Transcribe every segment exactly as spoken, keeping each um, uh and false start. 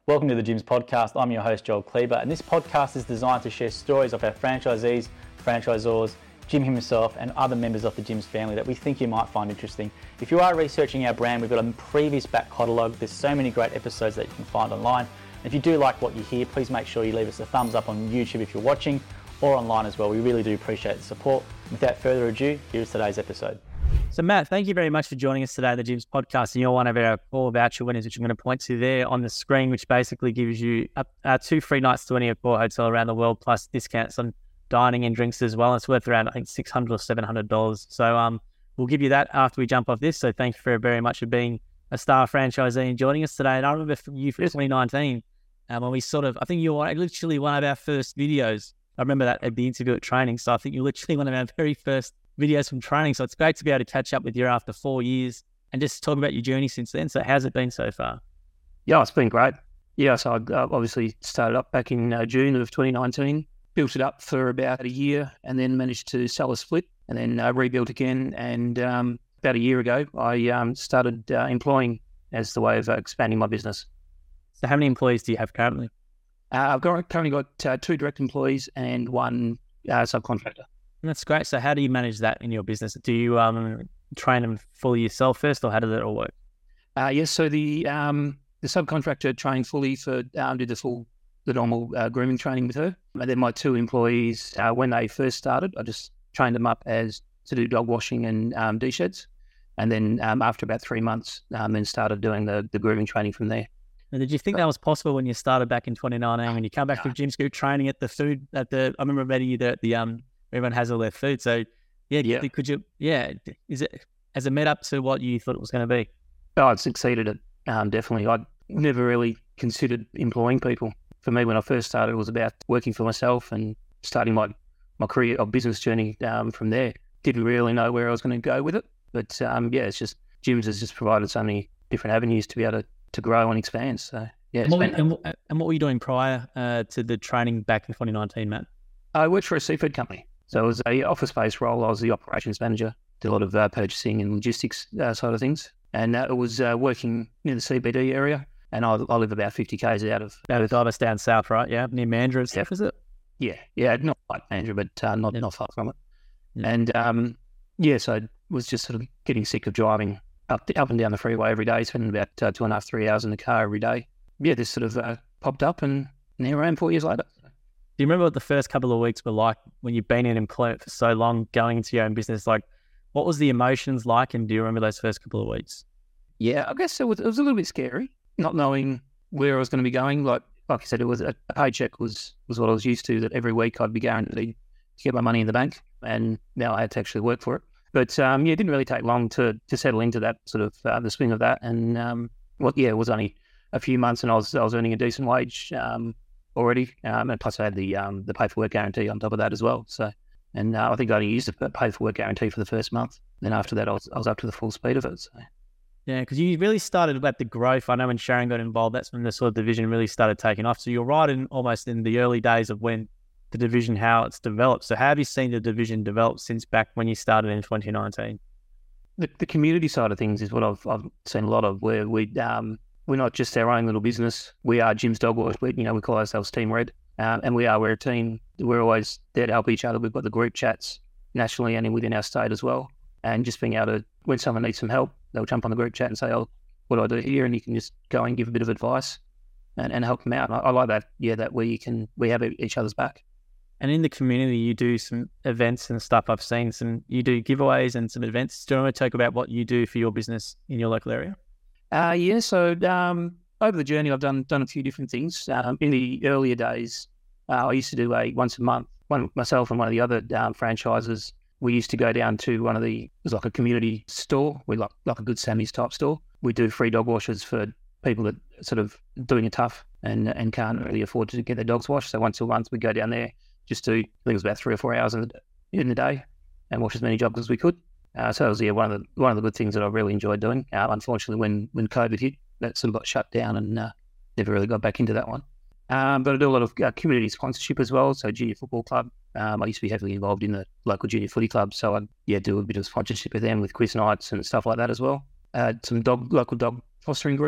Welcome to the Gyms Podcast. I'm your host, Joel Kleber, and this podcast is designed to share stories of our franchisees, franchisors, Jim himself, and other members of the Gyms family that we think you might find interesting. If you are researching our brand, we've got a previous back catalogue. There's so many great episodes that you can find online. And if you do like what you hear, please make sure you leave us a thumbs up on YouTube if you're watching, or online as well. We really do appreciate the support. Without further ado, here's today's episode. So Matt, thank you very much for joining us today at the Gyms Podcast. And you're one of our core voucher winners, which I'm going to point to there on the screen, which basically gives you uh, uh, two free nights to any Accor hotel around the world, plus discounts on dining and drinks as well. It's worth around, I think, six hundred dollars or seven hundred dollars. So um, we'll give you that after we jump off this. So thank you for very much for being a star franchisee and joining us today. And I remember from you for twenty nineteen, um, when we sort of, I think you were literally one of our first videos. I remember that at the interview at training. So I think you're literally one of our very first videos from training. So it's great to be able to catch up with you after four years and just talk about your journey since then. So how's it been so far? Yeah, it's been great. Yeah, so I uh, obviously started up back in uh, June of twenty nineteen, built it up for about a year and then managed to sell a split and then uh, rebuilt again. And um, about a year ago, I um, started uh, employing as the way of uh, expanding my business. So how many employees do you have currently? Uh, I've got, currently got uh, two direct employees and one uh, subcontractor. That's great. So how do you manage that in your business? Do you um, train them fully yourself first, or how does it all work? Uh, yes, so the um, the subcontractor trained fully for, um, did the full, the normal uh, grooming training with her. And then my two employees, uh, when they first started, I just trained them up as to do dog washing and um, D-sheds. And then um, after about three months, um, then started doing the, the grooming training from there. Now, did you think that was possible when you started back in twenty nineteen, when you come back from Gym Scoop training at the food, at the, I remember meeting you there at the, um, everyone has all their food. So yeah, yeah. could you, yeah, is it, has it met up to what you thought it was going to be? Oh, it succeeded it, um, definitely. I never really considered employing people. For me, when I first started, it was about working for myself and starting my, my career or business journey um, from there. Didn't really know where I was going to go with it. But um, yeah, it's just, Gyms has just provided so many different avenues to be able to, to grow and expand. So yeah. And what, and, what, and what were you doing prior uh, to the training back in twenty nineteen, Matt? I worked for a seafood company. So it was a office-based role. I was the operations manager, did a lot of uh, purchasing and logistics uh, side of things. And uh, it was uh, working near the C B D area. And I, I live about fifty kays out of... Out of Ibis down south, right? Yeah, near Mandurah and stuff, yeah. is it? Yeah, yeah, not like Mandurah, but uh, not, yeah. not far from it. Yeah. And um, yeah, so I was just sort of getting sick of driving up up and down the freeway every day, spending about uh, two and a half, three hours in the car every day. Yeah, this sort of uh, popped up and here I am four years later. Do you remember what the first couple of weeks were like when you've been in employment for so long, going into your own business? Like, what was the emotions like, and do you remember those first couple of weeks? Yeah, I guess it was, it was a little bit scary, not knowing where I was going to be going. Like, like I said, it was a, a paycheck was was what I was used to. That every week I'd be guaranteed to get my money in the bank, and now I had to actually work for it. But um, yeah, it didn't really take long to to settle into that sort of uh, the swing of that. And um, well, yeah, it was only a few months, and I was I was earning a decent wage. Um, already, um, and plus I had the um, the pay for work guarantee on top of that as well. So, and uh, I think I only used the pay for work guarantee for the first month. Then after that, I was I was up to the full speed of it. So. Yeah, because you really started at the growth. I know when Sharon got involved, that's when the sort of division really started taking off. So you're right in almost in the early days of when the division, how it's developed. So how have you seen the division develop since back when you started in twenty nineteen? The, the community side of things is what I've I've seen a lot of, where we um. We're not just our own little business. We are Gyms Dog Wash. We, you know, we call ourselves Team Red, um, and we are. We're a team. We're always there to help each other. We've got the group chats nationally and within our state as well. And just being able to, when someone needs some help, they'll jump on the group chat and say, "Oh, what do I do here?" And you can just go and give a bit of advice and, and help them out. And I, I like that. Yeah, that we can we have each other's back. And in the community, you do some events and stuff. I've seen some. You do giveaways and some events. Do you want to talk about what you do for your business in your local area? Uh, yeah, so um, over the journey, I've done done a few different things. Um, in the earlier days, uh, I used to do a once a month. One myself and one of the other um, franchises, we used to go down to one of the, it was like a community store. We like like a Good Sammy's type store. We do free dog washes for people that are sort of doing it tough and and can't really afford to get their dogs washed. So once a month, we go down there just to, I think it was about three or four hours in the, in the day, and wash as many dogs as we could. Uh, so it was yeah, one of the one of the good things that I really enjoyed doing. Uh, unfortunately, when, when COVID hit, that sort of got shut down and uh, never really got back into that one. Um, but I do a lot of uh, community sponsorship as well. So junior football club. Um, I used to be heavily involved in the local junior footy club. So I yeah do a bit of sponsorship with them with quiz nights and stuff like that as well. Uh, some dog local dog fostering groups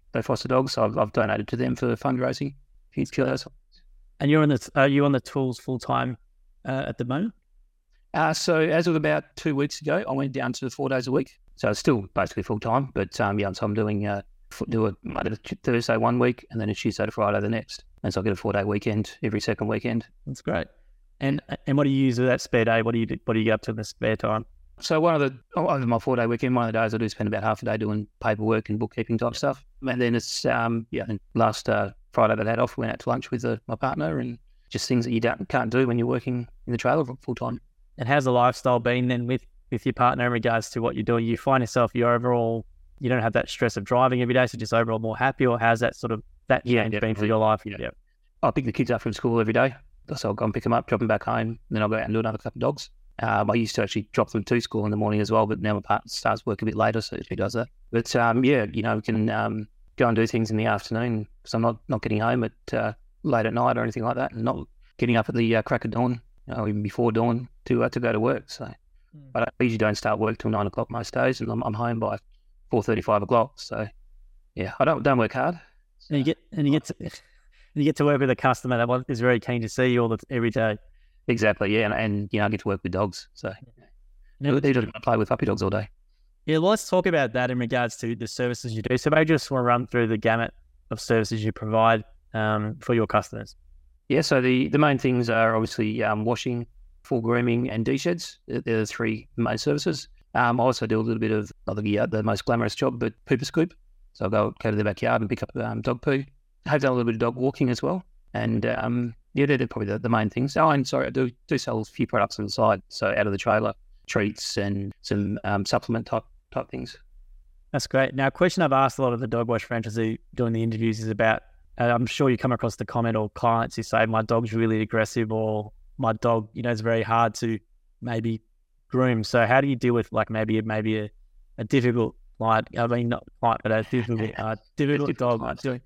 they foster dogs. So I've, I've donated to them for fundraising. Kids killers. And you're on the are you on the tools full time uh, at the moment? Uh, so as of about two weeks ago, I went down to four days a week. So it's still basically full time, but um, yeah, so I'm doing uh, do a Monday to Thursday one week, and then a Tuesday to Friday the next, and so I get a four day weekend every second weekend. That's great. And and what do you use with that spare day? What do you do, what do you get up to in the spare time? So one of the over my four day weekend, one of the days I do spend about half a day doing paperwork and bookkeeping type stuff, and then it's um yeah. Last uh, Friday that I had off, we went out to lunch with uh, my partner, and just things that you don't can't do when you're working in the trailer full time. And how's the lifestyle been then with, with your partner in regards to what you're doing? You find yourself, you're overall, you don't have that stress of driving every day, so just overall more happy, or how's that sort of, that change yeah, been for your life? Yeah. yeah. I'll pick the kids up from school every day. So I'll go and pick them up, drop them back home, and then I'll go out and do another couple of dogs. Um, I used to actually drop them to school in the morning as well, but now my partner starts work a bit later, so she does that. But um, yeah, you know, we can um, go and do things in the afternoon, because I'm not, not getting home at uh, late at night or anything like that, and not getting up at the uh, crack of dawn, or even before dawn to uh, to go to work. So mm. I, don't, I usually don't start work till nine o'clock most days, and I'm, I'm home by four thirty, five o'clock. So yeah, I don't don't work hard. So. And you get and you get to you get to work with a customer that is very keen to see you all the, every day. Exactly, yeah, and, and you know I get to work with dogs, so yeah. They don't play with puppy dogs all day. Yeah, well, let's talk about that in regards to the services you do. So maybe just want to run through the gamut of services you provide um, for your customers. Yeah, so the, the main things are obviously um, washing, full grooming, and D-sheds. They're the three main services. Um, I also do a little bit of, not the, uh, the most glamorous job, but pooper scoop. So I'll go, go to the backyard and pick up um, dog poo. I have done a little bit of dog walking as well. And um, yeah, they're, they're probably the, the main things. Oh, and sorry, I do, do sell a few products on the side. So out of the trailer, treats and some um, supplement type type things. That's great. Now, a question I've asked a lot of the dog wash franchisee doing the interviews is about, Uh, I'm sure you come across the comment or clients who say, my dog's really aggressive, or my dog, you know, it's very hard to maybe groom. So how do you deal with like maybe maybe a, a difficult client, I mean, not client, but a difficult, uh, difficult dog, doing,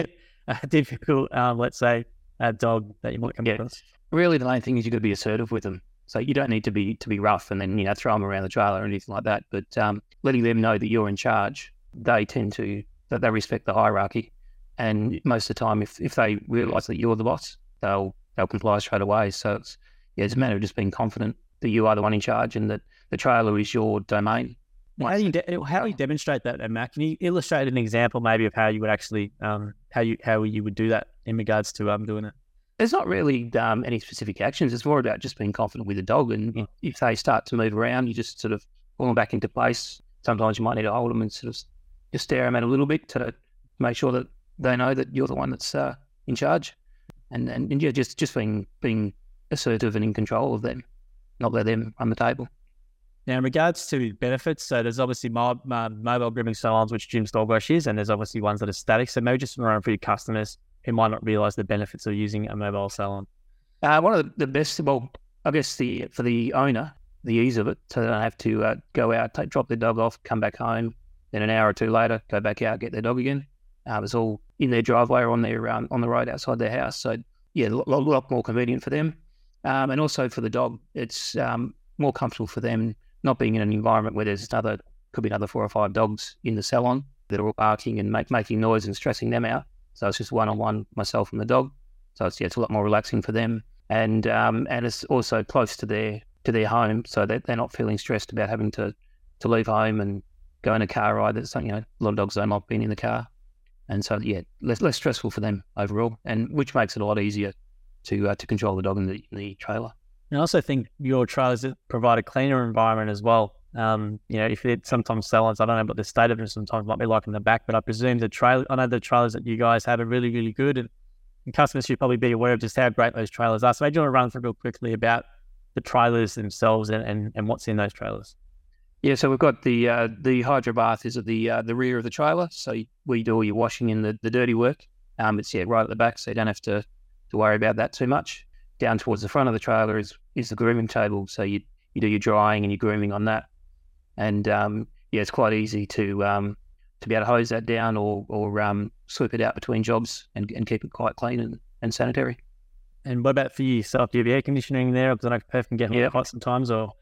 a difficult, um, let's say, a dog that you might come yeah. across? Really, the main thing is you've got to be assertive with them. So you don't need to be to be rough and then, you know, throw them around the trailer or anything like that. But um, letting them know that you're in charge, they tend to, that they respect the hierarchy. And most of the time, if, if they realise that you're the boss, they'll they'll comply straight away. So it's yeah, it's a matter of just being confident that you are the one in charge and that the trailer is your domain. How do you de- how do you demonstrate that, Matt? Can you illustrate an example maybe of how you would actually um how you how you would do that in regards to um doing it? There's not really um, any specific actions. It's more about just being confident with the dog. And if, if they start to move around, you just sort of pull them back into place. Sometimes you might need to hold them and sort of just stare them at a little bit to make sure that they know that you're the one that's uh, in charge. And, and and yeah, just just being being assertive and in control of them, not let them run the table. Now, in regards to benefits, so there's obviously mo- uh, mobile grooming salons, which Jim's Dog Wash is, and there's obviously ones that are static. So maybe just run for your customers who might not realise the benefits of using a mobile salon. Uh, one of the, the best, well, I guess the for the owner, the ease of it, so they don't have to uh, go out, take, drop their dog off, come back home, then an hour or two later, go back out, get their dog again. Uh, it's all in their driveway or on their um, on the road outside their house. So yeah, a lot, lot more convenient for them, um, and also for the dog, it's um, more comfortable for them not being in an environment where there's another, could be another four or five dogs in the salon that are all barking and make, making noise and stressing them out. So it's just one-on-one, myself and the dog. So it's yeah, it's a lot more relaxing for them, and um, and it's also close to their to their home, so that they're not feeling stressed about having to, to leave home and go on a car ride. That's something, you know, a lot of dogs don't like being in the car, and so yeah, less less stressful for them overall, and which makes it a lot easier to uh, to control the dog in the, in the trailer. And I also think your trailers provide a cleaner environment as well. Um, you know, if it sometimes salons, I don't know what the state of them sometimes might be like in the back, but I presume the trailer, I know the trailers that you guys have are really, really good, and, and customers should probably be aware of just how great those trailers are. So I do want to run through real quickly about the trailers themselves and, and, and what's in those trailers. Yeah, so we've got the uh, the hydro bath is at the uh, the rear of the trailer, so we do all your washing and the, the dirty work. Um, it's yeah right at the back, so you don't have to, to worry about that too much. Down towards the front of the trailer is, is the grooming table, so you you do your drying and your grooming on that. And um, yeah, it's quite easy to um, to be able to hose that down or or um, sweep it out between jobs and, and keep it quite clean and, and sanitary. And what about for yourself? Do you have air conditioning there? Because I know Perth can get yeah. hot sometimes. Or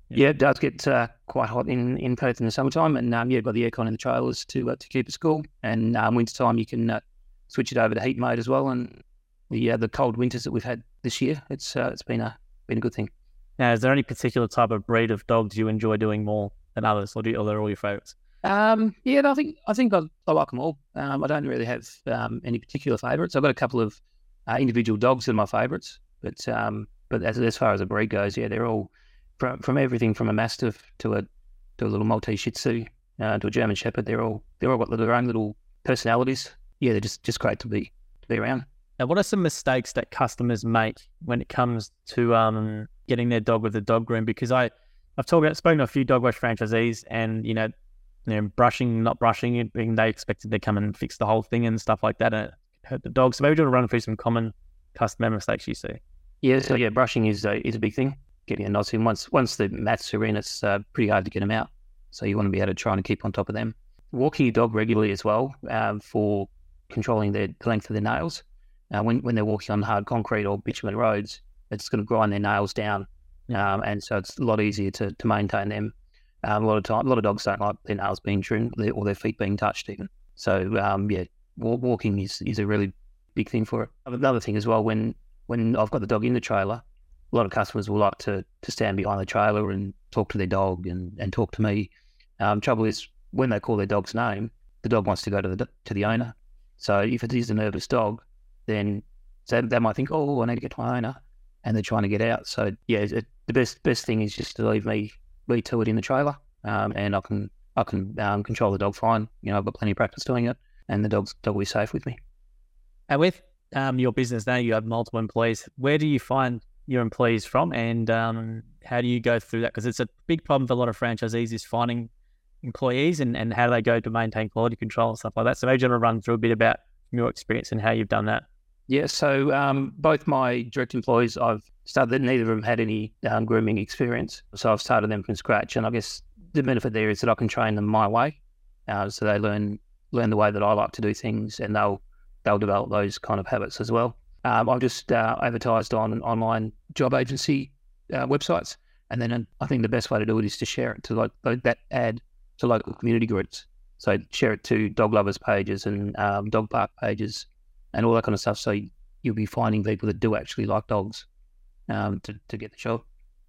Yeah, yeah it does get uh, quite hot in, in Perth in the summertime, and um, yeah, got the aircon in the trailers to uh, to keep it cool. And um, wintertime, you can uh, switch it over to heat mode as well. And the uh, the cold winters that we've had this year, it's uh, it's been a been a good thing. Now, is there any particular type of breed of dogs you enjoy doing more than others, or, do you, or they're all your favourites? Um, yeah, no, I think I think I, I like them all. Um, I don't really have um, any particular favourites. I've got a couple of uh, individual dogs that are my favourites, but um, but as as far as a breed goes, yeah, they're all from from everything from a Mastiff to a to a little Maltese Shih Tzu uh, to a German Shepherd. They're all they're all got their own little personalities. Yeah, they're just, just great to be to be around. Now, what are some mistakes that customers make when it comes to um getting their dog with the dog groom? Because I I've talked about spoken to a few dog wash franchisees, and you know. You know, brushing, not brushing it, being they expected to come and fix the whole thing and stuff like that, and it hurt the dog. So maybe just run through some common customer mistakes you see. Yeah, so yeah, brushing is a, is a big thing. Getting a nose in once once the mats are in, it's uh, pretty hard to get them out. So you want to be able to try and keep on top of them. Walking your dog regularly as well um, for controlling their, the length of their nails. Uh, when when they're walking on hard concrete or bitumen roads, it's going to grind their nails down, um, and so it's a lot easier to to maintain them. Um, a lot of time, a lot of dogs don't like their nails being trimmed or their feet being touched even. So um, yeah, walking is, is a really big thing for it. Another thing as well, when when I've got the dog in the trailer, a lot of customers will like to to stand behind the trailer and talk to their dog and, and talk to me. Um, trouble is, when they call their dog's name, the dog wants to go to the to the owner. So if it is a nervous dog, then so they might think, oh, I need to get to my owner, and they're trying to get out. So yeah, it, the best best thing is just to leave me. Lead to it in the trailer, um, and I can I can um, control the dog fine. You know, I've got plenty of practice doing it, and the dog's dog will be safe with me. And with um, your business now, you have multiple employees. Where do you find your employees from, and um, how do you go through that? Because it's a big problem for a lot of franchisees is finding employees and, and how do they go to maintain quality control and stuff like that. So maybe you want to run through a bit about your experience and how you've done that. Yeah, so um, both my direct employees, I've started, neither of them had any um, grooming experience. So I've started them from scratch. And I guess the benefit there is that I can train them my way. Uh, so they learn learn the way that I like to do things, and they'll they'll develop those kind of habits as well. Um, I've just uh, advertised on online job agency uh, websites. And then I think the best way to do it is to share it to like that ad to local community groups. So share it to dog lovers pages and um, dog park pages, and all that kind of stuff. So you'll be finding people that do actually like dogs um, to, to get the job.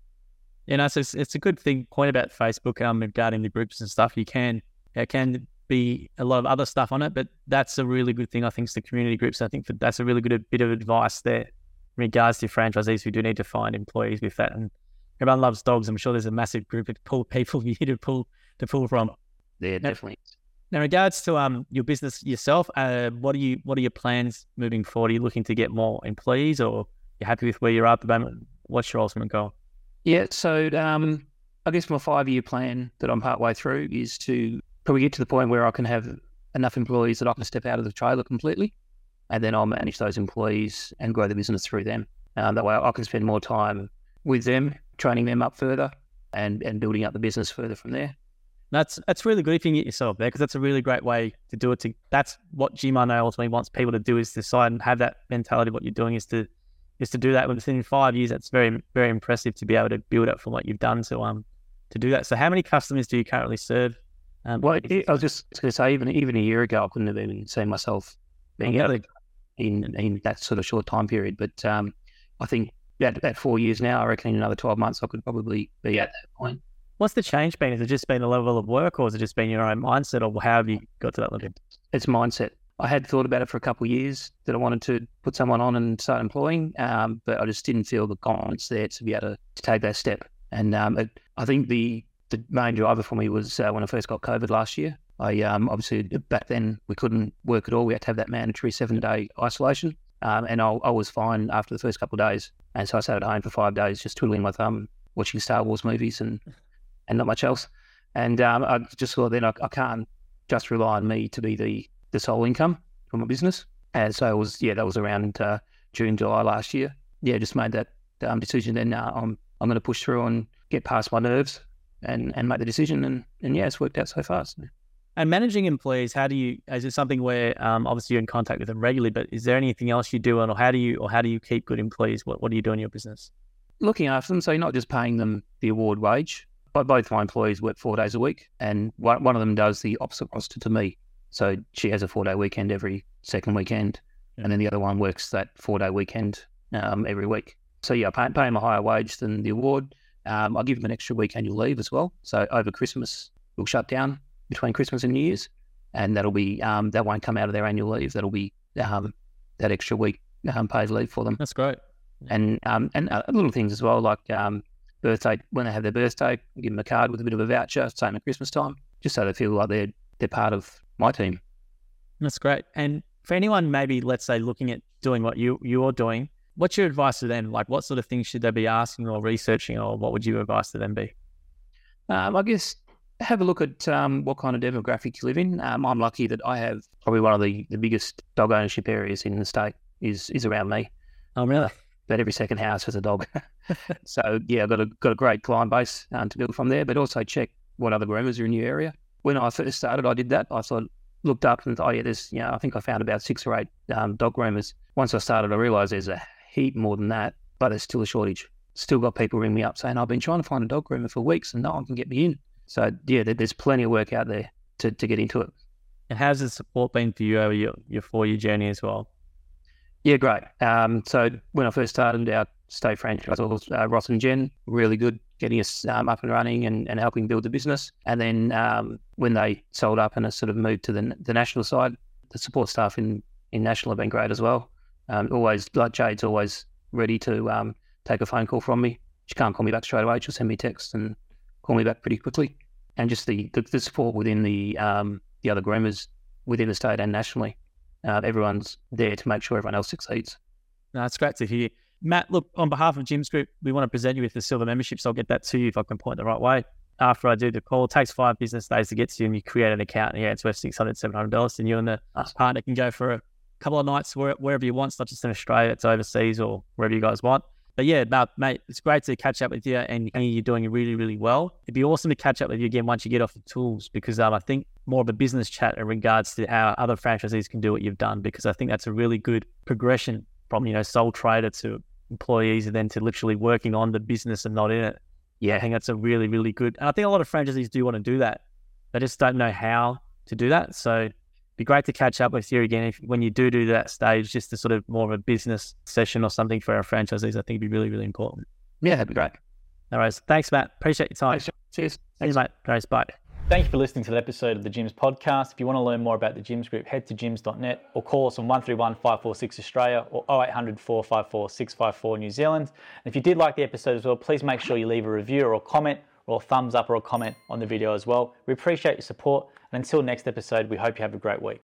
Yeah, no, so it's, it's a good thing, point about Facebook um, regarding the groups and stuff. You can, there can be a lot of other stuff on it, but that's a really good thing, I think, is the community groups. I think that that's a really good bit of advice there in regards to franchisees who do need to find employees with that. And everyone loves dogs. I'm sure there's a massive group of pull people you to pull to pull from. Yeah, definitely. Now, in regards to um your business yourself, uh, what are you what are your plans moving forward? Are you looking to get more employees, or you're happy with where you're at the moment? What's your ultimate goal? Yeah, so um, I guess my five-year plan that I'm partway through is to probably get to the point where I can have enough employees that I can step out of the trailer completely, and then I'll manage those employees and grow the business through them. Um, that way I can spend more time with them, training them up further, and, and building up the business further from there. That's that's really good if you can get yourself there, because that's a really great way to do it. To that's what Jim I know ultimately wants people to do, is decide and have that mentality. What you're doing is to is to do that within five years. That's very very impressive to be able to build up from what you've done to um to do that. So how many customers do you currently serve? Um, well, it, I was just going to say, even even a year ago, I couldn't have even seen myself being out in in that sort of short time period. But um, I think at, at four years now, I reckon in another twelve months, I could probably be at that point. What's the change been? Has it just been a level of work, or has it just been your own mindset, or how have you got to that level? It's mindset. I had thought about it for a couple of years that I wanted to put someone on and start employing, um, but I just didn't feel the confidence there to be able to, to take that step. And um, it, I think the, the main driver for me was uh, when I first got COVID last year. I um, obviously, back then, we couldn't work at all. We had to have that mandatory seven-day isolation, um, and I, I was fine after the first couple of days. And so I sat at home for five days just twiddling my thumb, watching Star Wars movies and and not much else. And um, I just thought then I, I can't just rely on me to be the, the sole income for my business. And so it was, yeah, that was around uh, June, July last year. Yeah, just made that um, decision. Then uh, I'm I'm going to push through and get past my nerves and, and make the decision. And, and yeah, it's worked out so far. So. And managing employees, how do you, is it something where um, obviously you're in contact with them regularly, but is there anything else you do, or how do you, or how do you keep good employees? What, what do you do in your business? Looking after them, so you're not just paying them the award wage, But both my employees work four days a week, and one one of them does the opposite roster to me. So she has a four-day weekend every second weekend, yeah. and then the other one works that four-day weekend um, every week. So yeah, I pay, pay him a higher wage than the award. Um, I'll give him an extra week annual leave as well. So over Christmas, we'll shut down between Christmas and New Year's, and that'll be um, that won't come out of their annual leave. That'll be um, that extra week um, paid leave for them. That's great. And um, and uh, little things as well, like um, birthday, when they have their birthday, give them a card with a bit of a voucher, same at Christmas time, just so they feel like they're they're part of my team. That's great. And for anyone maybe, let's say, looking at doing what you you're doing, what's your advice to them? Like, what sort of things should they be asking or researching, or what would your advice to them be? Um, I guess have a look at um, what kind of demographic you live in. Um, I'm lucky that I have probably one of the, the biggest dog ownership areas in the state is is around me. Oh, really? But every second house has a dog. So yeah, I've got a got a great client base um, to build from there. But also check what other groomers are in your area. When I first started, I did that. I thought, looked up and thought, oh yeah, there's, you know, I think I found about six or eight um, dog groomers. Once I started, I realised there's a heap more than that, but there's still a shortage. Still got people ring me up saying, I've been trying to find a dog groomer for weeks and no one can get me in. So yeah, there, there's plenty of work out there to, to get into it. And how's the support been for you over your, your four-year journey as well? Yeah, great. Um, so when I first started, our state franchisors, uh, Ross and Jen, really good, getting us um, up and running and, and helping build the business. And then um, when they sold up and has sort of moved to the, the national side, the support staff in, in national have been great as well. Um, always, like Jade's always ready to um, take a phone call from me. She can't call me back straight away. She'll send me a text and call me back pretty quickly. And just the, the, the support within the um, the other groomers within the state and nationally. Uh, everyone's there to make sure everyone else succeeds. No, that's great to hear. Matt, look, on behalf of Jim's Group, we want to present you with the silver membership, so I'll get that to you if I can point the right way. After I do the call, it takes five business days to get to you, and you create an account, and yeah, it's worth six hundred dollars, seven hundred dollars, and you and the partner can go for a couple of nights where, wherever you want. It's not just in Australia, it's overseas or wherever you guys want. But yeah, mate, it's great to catch up with you, and you're doing really, really well. It'd be awesome to catch up with you again once you get off the tools, because um, I think more of a business chat in regards to how other franchisees can do what you've done, because I think that's a really good progression from, you know, sole trader to employees and then to literally working on the business and not in it. Yeah, I think that's a really, really good. And I think a lot of franchisees do want to do that. They just don't know how to do that. So it'd be great to catch up with you again if, when you do do that stage, just to sort of more of a business session or something for our franchisees. I think it'd be really, really important. Yeah, that'd be great. All right. Thanks, Matt. Appreciate your time. Thanks. Cheers. Thanks, mate. Thanks, bye. Thank you for listening to the episode of the Gyms podcast. If you want to learn more about the Gyms Group, head to gyms dot net or call us on one three one, five four six Australia or oh eight hundred, four five four, six five four New Zealand. And if you did like the episode as well, please make sure you leave a review or a comment or a thumbs up or a comment on the video as well. We appreciate your support. And until next episode, we hope you have a great week.